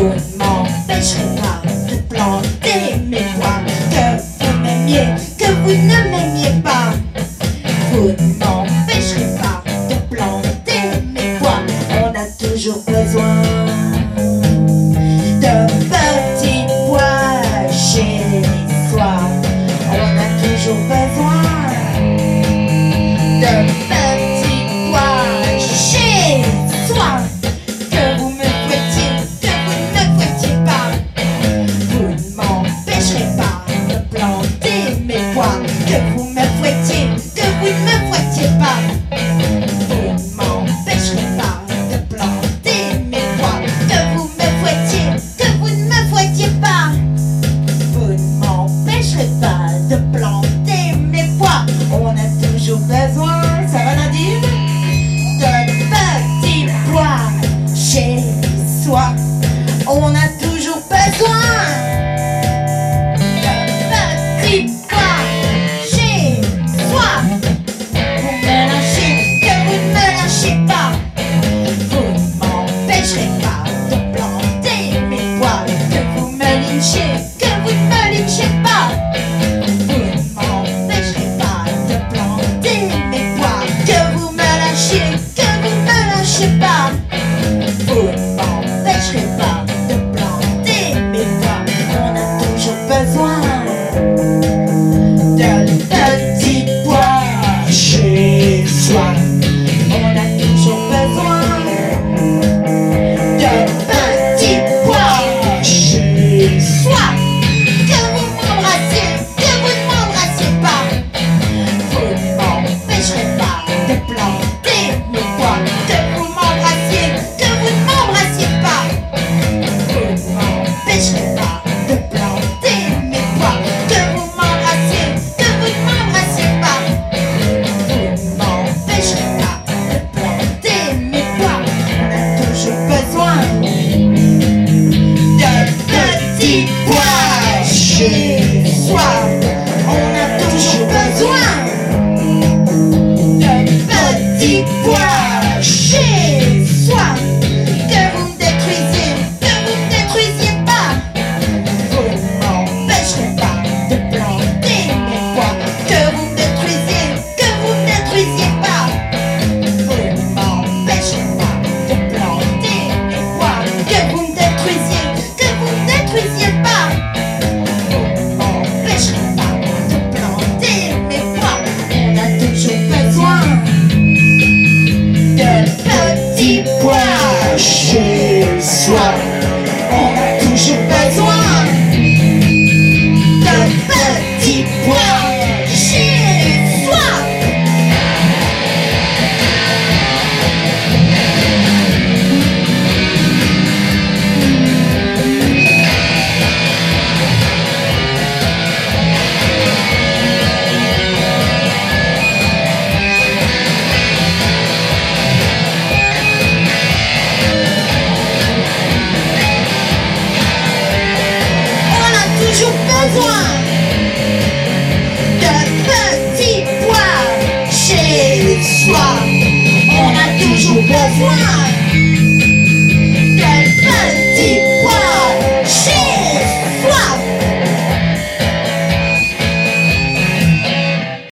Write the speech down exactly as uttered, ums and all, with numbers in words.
Vous ne m'empêcherez pas de planter mes pois, que vous m'aimiez, que vous ne m'aimiez pas. Vous ne m'empêcherez pas de planter mes pois. On a toujours besoin de petits pois chez soi. On a toujours besoin de petits pois chez soi. Que vous me fouettiez, que vous ne fouettiez pas. Vous ne m'empêcherez pas de planter mes pois. Que vous me fouettiez, que vous ne me fouettiez pas. Vous ne m'empêcherez pas de planter mes pois. Que vous me fouettiez, que vous ne me fouettiez pas. Vous ne m'empêcherez pas de planter mes pois. On a toujours besoin, ça va Nadine, de petits pois chez soi. On a toujours besoin de petits pois chez soi. Vous me lâchez, que vous ne me lâchez pas. Vous ne m'empêcherez pas de planter mes pois. Que vous me lynchez, que vous ne me lynchez pas. Vous ne m'empêcherez pas de planter mes pois. Que vous me lâchiez, que vous ne me lâchez pas. Vous ne m'empêcherez pas de planter mes pois. On a toujours besoin de petits pois chez soi. On a toujours besoin de petits pois chez soi. Que vous m'embrassiez, que vous ne m'embrassiez pas. Vous ne m'empêcherez pas de planter mes pois. Que vous m'embrassiez, que vous ne m'embrassiez pas. Vous ne m'empêcherez pas de planter mes pois. Que vous m'embrassiez, que vous ne m'embrassiez pas. Vous ne m'empêcherez pas de planter mes pois. On a toujours besoin de petits pois chez soi. On a toujours besoin de petits pois chez soi. Que vous me détruisiez, que vous ne détruisiez pas. Vous ne m'empêcherez pas de planter mes pois. Que vous me détruisiez, que vous ne détruisiez pas. Vous ne m'empêcherez pas de planter mes pois. Que vous me détruisiez, que vous ne détruisiez pas. Vous ne m'empêcherez pas de planter mes pois. On a toujours besoin de petits pois chez soi. On a toujours besoin de petits pois chez soi. On a toujours besoin de petits pois chez soi. On a toujours besoin de petits